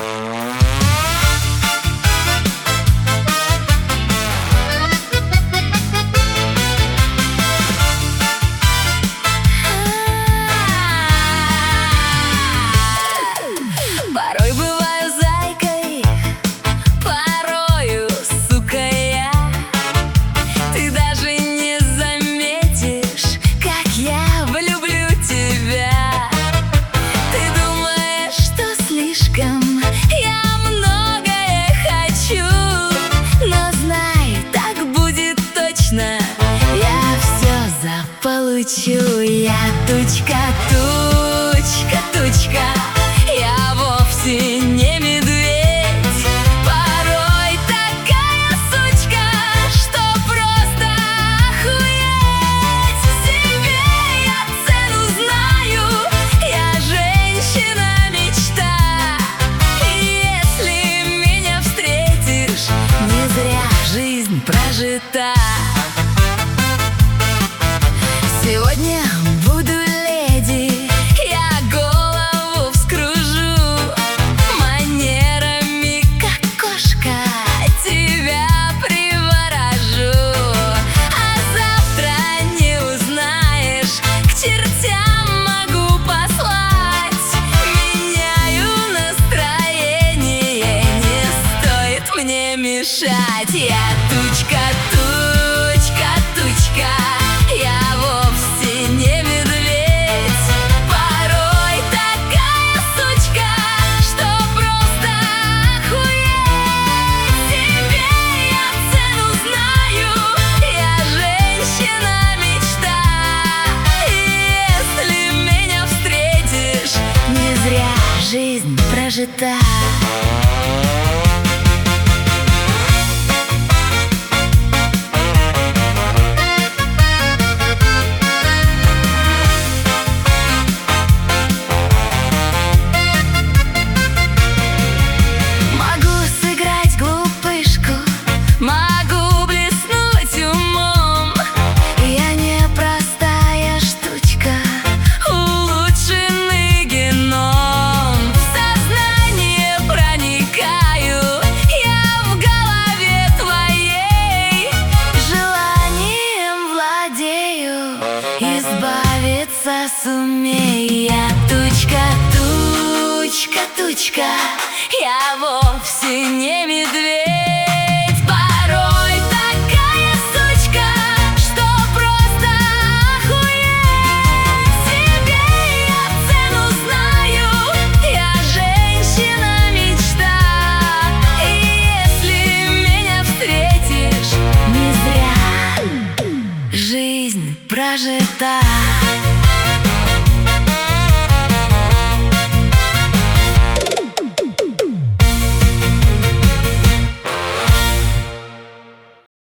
Порой бываю зайкой, порою сукой я. Ты даже не заметишь, как я влюблю тебя. Ты думаешь, что слишком я многое хочу, но знай, так будет точно, я все заполучу. Я тучка, тучка, тучка, я вовсе не медведь. Порой такая сучка, что просто охуеть. Себе я цену знаю, я женщина-мечта. И если меня встретишь, не зря жизнь прожита. Сегодня буду леди, я голову вскружу, манерами как кошка тебя приворожу. А завтра не узнаешь, к чертям могу послать. Меняю настроение, не стоит мне мешать. Я тучка, тучка, тучка, я вовсе не медведь. Порой такая сучка, что просто охуеть. Себе я цену знаю, я женщина-мечта. И если меня встретишь, не зря жизнь прожита. Могу блеснуть умом, я не простая штучка, улучшенный геном. В сознание проникаю, я в голове твоей, желанием владею, избавиться сумей. Я тучка, тучка, тучка, я вовсе не медведь. Жизнь прожита.